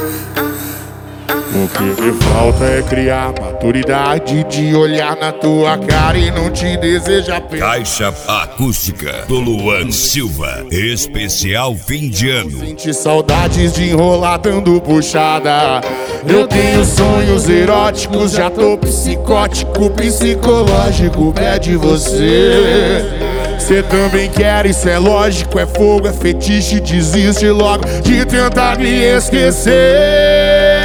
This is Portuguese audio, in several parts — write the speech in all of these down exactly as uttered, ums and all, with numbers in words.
O que me falta é criar maturidade de olhar na tua cara e não te desejar perder. Caixa acústica do Luan Silva, especial fim de ano. Senti saudades de enrolar dando puxada. Eu tenho sonhos eróticos, já tô psicótico, psicológico, pede você. Cê também quer, isso é lógico, é fogo, é fetiche, desiste logo de tentar me esquecer.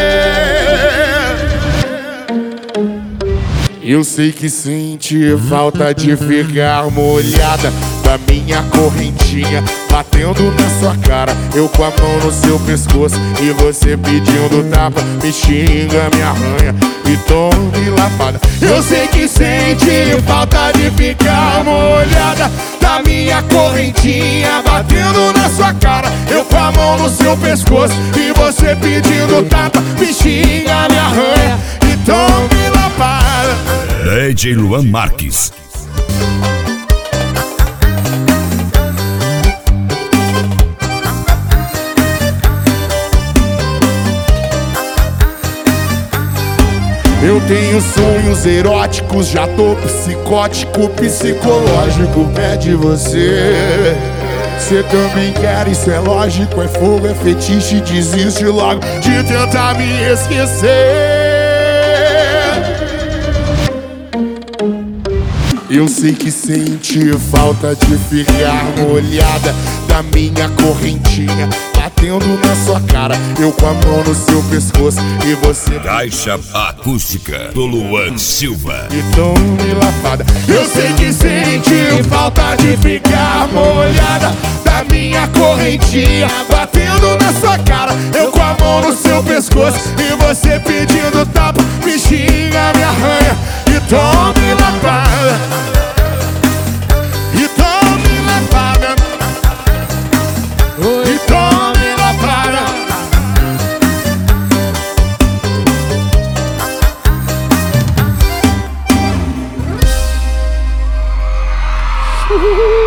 Eu sei que sente falta de ficar molhada da minha correntinha batendo na sua cara, eu com a mão no seu pescoço e você pedindo tapa, me xinga, me arranha e tome lapada. Eu sei que sente falta de ficar molhada da minha correntinha batendo na sua cara, eu com a mão no seu pescoço e você pedindo tapa, me xinga, me arranha e tome lapada. D J Luan Marques. Eu tenho sonhos eróticos, já tô psicótico, psicológico, pede você. Cê também quer, isso é lógico, é fogo, é fetiche, desiste logo de tentar me esquecer. Eu sei que sente falta de ficar molhada da minha correntinha batendo na sua cara, eu com a mão no seu pescoço e você. Caixa acústica do Luan Silva. E tome lapada. Eu sei que sente falta de ficar molhada da minha correntinha batendo na sua cara, eu com a mão no seu pescoço e você pedindo tapa, me xinga, me arranha e tome lapada. E tome lapada. E tome lapada. Uhul.